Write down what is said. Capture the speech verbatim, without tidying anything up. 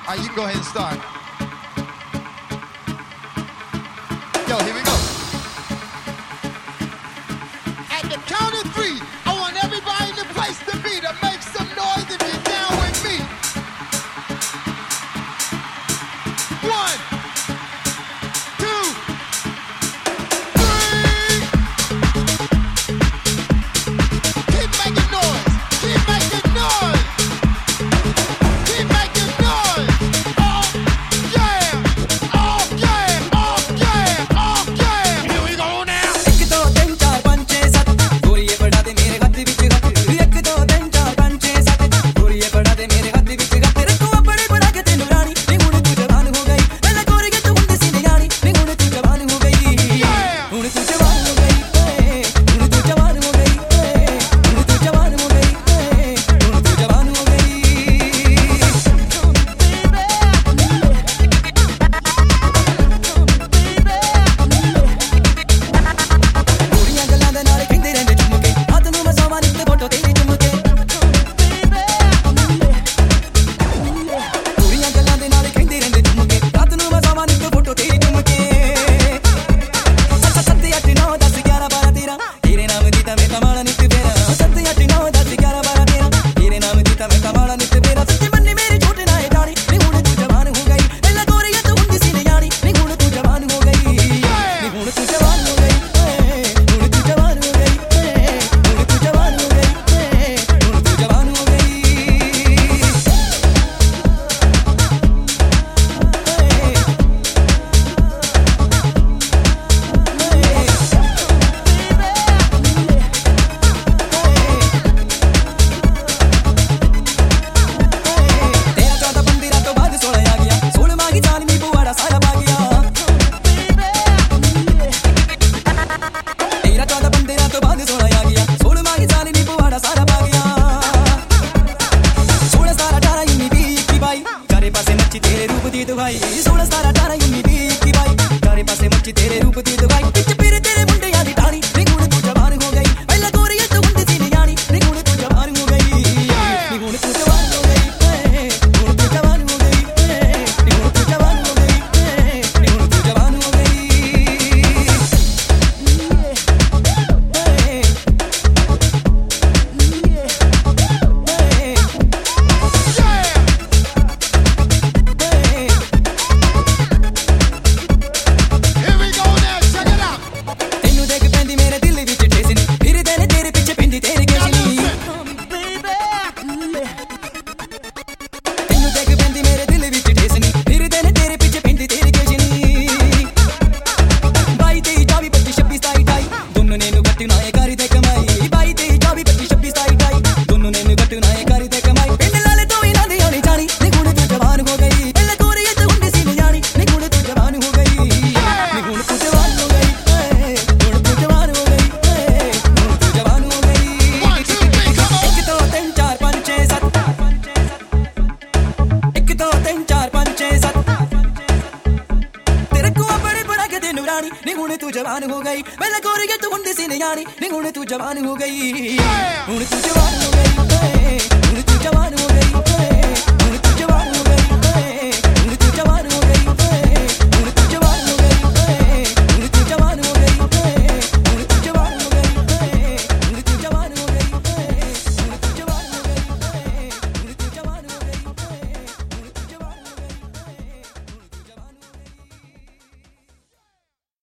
All right, you can go ahead and start. Yo, here we go. At the count of three, I want everybody in the place to be to make some noise if you're down with me. One, two, three. Keep making noise. Keep making noise. Keep making noise. Oh, yeah. Oh, yeah. Oh, yeah. Oh, yeah. Here we go now. एक दो तीन चार पाँच छः सात गोरिये पढ़ा दे मेरे हाथ विच हाथ एक दो तीन चार पाँच छः सात गोरिये पढ़ा दे मेरे हाथ विच हाथ रखो बड़े बड़ा के तेनू रानी नी हुण तू जवान हो गई पहले गोरिये तू हुंदी सी नियाणी नी हुण तू जवान हो गई हुण तू जवान हो गई हुण तू जवान हो गई हुण तू जवान हो गई हुण तू जवान हो गई गोरियां गल्लां दे नाल खिंदे रहंदे चुम के हाथ नूं मैं सोवां नी ते फोटो तेरी चुम के गोरियां गल्लां दे नाल खिंदे रहंदे चुम के हाथ नूं मैं सोवां नी ते फोटो तेरी चुम के सत्त सत्त अठ नौ दस ग्यारह बारह तेरह तेरे नाम दी तां मैं कमाला नित फेरा सत्त अठ नौ दस ग्यारह बारह तेरह तेरे नाम दी तां मैं कमाला नित फेरा सच्ची मन्नी मेरी झूठ ना है जानी नी हुण तू जवान हो गई पहले गोरिया तू हुंदी सी नियाणी नी हुण तू जवान हो गई नी हुण तू जवान हो गई हुण तू जवान हो गई हुण तू जवान हो गई हुण तू जवान हो गई तेरह चौदह पंद्रह तो बाद सोलह आ गया सोलहवां की साल में बुआड़ा सारा पा गया तेरह चौदह पंद्रह तो बाद सोलह आ गया सोलहवां की साल में बुआड़ा सारा पा गया सोलह सतारह अठारह उन्नीस बीस इक्कीस बाईस चारे पासे मच्छी तेरे रूप दी दुहाई सोलह सतारह अठारह उन्नीस बीस इक्कीस बाईस चारे पासे मच्छी तेरे रूप दी दुहाई पिच फिर तेरे मुंडियां दी टाणी नी हुण तू जवान हो गई पहले गोरिया तू हुंदी सी नियाणी नी हुण तू जवान हो गई नी हुण तू जवान हो गई हुण तू जवान हो गई नी हुण तू जवान हो गई नी हुण तू जवान हो गई Here we go now. Check it out. ਤੈਨੂੰ ਦੇਖ ਪੈਂਦੀ ਮੇਰੇ ਦਿਲ ਵਿੱਚ ਠੇਸ ਨੀ ਫਿਰਦੇ ਨੇ ਤੇਰੇ ਪਿੱਛੇ ਪੈਂਦੀ ਤੇਰੀ ਕੇਸ ਨੀ ਤੈਨੂੰ ਦੇਖ ਪੈਂਦੀ ਮੇਰੇ ਦਿਲ ਵਿੱਚ ਠੇਸ ਨੀ ਫਿਰਦੇ ਨੇ ਤੇਰੇ ਪਿੱਛੇ ਪੈਂਦੀ ਤੇਰੀ ਕੇਸ ਨੀ ਬਾਈ ਤੇਈ ਚੌਵੀ ਪੱਚੀ ਛੱਬੀ ਸਤਾਈ ਅਠਾਈ ਦੋਨੋਂ ਨੇ ਨੂੰ ਗੱਟੂ ਨਾ ਇਹ ਕਰੀ ਤੇ ਕਮਾਈ ਬਾਈ ਤੇਈ ਚੌਵੀ ਪੱਚੀ ਛੱਬੀ ਸਤਾਈ ਅਠਾਈ ਦੋਨੋਂ ਨੇ ਨੂੰ ਗੱਟੂ ਨਾ ਇਹ ਕਰੀ ਤੇ ਕਮਾਈ ਪਿੰਡ ਲਾਲੇ ਤੋਂ ਵੀ ਨਾ ਦੇ ਆਉਣੀ ਜਾਣੀ ਨੀ ਹੁਣ ਤੂੰ ਜਵਾਨ ਹੋ ਗਈ ਪਹਿਲੇ ਗੋਰੀਏ ਤੂੰ ਹੁੰਦੀ ਸੀ ਨਿਆਣੀ ਨੀ ਹੁਣ ਤੂੰ ਜਵਾਨ ਹੋ ਗਈ ਨੀ ਹੁਣ ਤੂੰ ਜਵਾਨ ਹੋ ਗਈ ਹੁਣ ਤੂੰ ਜਵਾਨ ਹੋ ਗਈ ਹੁਣ ਤੂੰ ਜਵਾਨ ਹੋ ਗਈ One, two, three, come on. ਇੱਕ ਦੋ ਤਿੰਨ ਚਾਰ ਪੰਜ ਛੇ ਸੱਤ ਇੱਕ ਦੋ ਤਿੰਨ ਚਾਰ ਪੰਜ ਛੇ ਸੱਤ ਤੇਰੇ ਕੋਲ ਬੜੇ ਬੜਾ ਕੇ ਤੈਨੂੰ ਰਾਣੀ ਨੀ ਹੁਣ ਤੂੰ ਜਵਾਨ ਹੋ ਗਈ ਪਹਿਲਾਂ ਗੋਰੀਏ ਤੂੰ ਹੁੰਦੀ ਸੀ ਨਿਆਣੀ ਨੀ ਹੁਣ ਤੂੰ ਜਵਾਨ ਹੋ ਗਈ ਹੁਣ ਤੂੰ ਜਵਾਨ ਹੋ ਗਈ